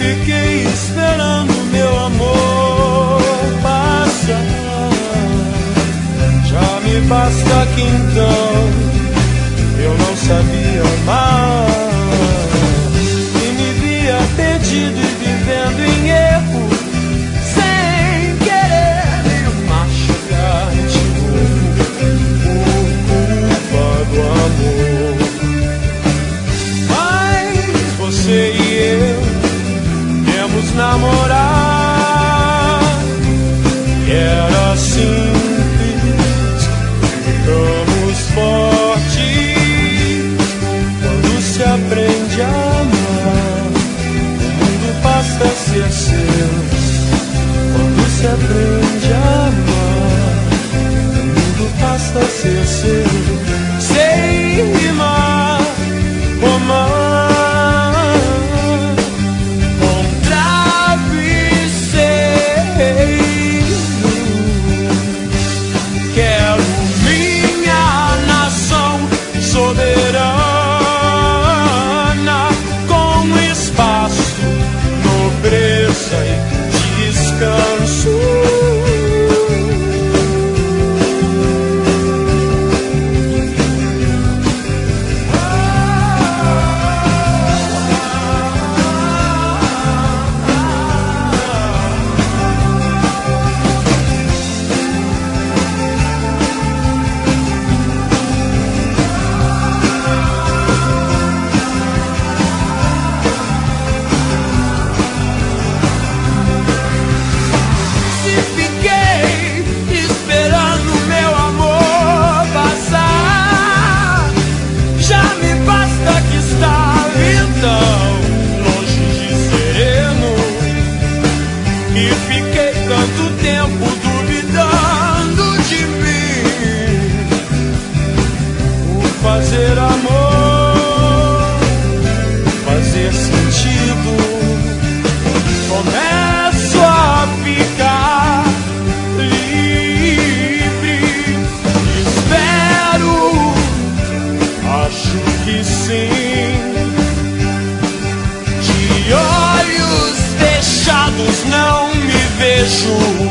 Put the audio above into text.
fiquei esperando meu amor passar. Já me basta que então eu não sabia amar e me via perdido e vivendo em erro, sem querer me machucar de novo por culpa do amor. Mas você e eu viemos namorar e era simples, ficamos fortes. Quando se aprende a amar, o mundo passa a ser seu. Quando se aprende a amar, o mundo passa a ser seu. Sei rimar, romar com travesseiro. Quero minha nação soberana, com espaço, nobreza e descanso. Fazer amor, fazer sentido, começo a ficar livre. Espero, acho que sim. De olhos fechados não me vejo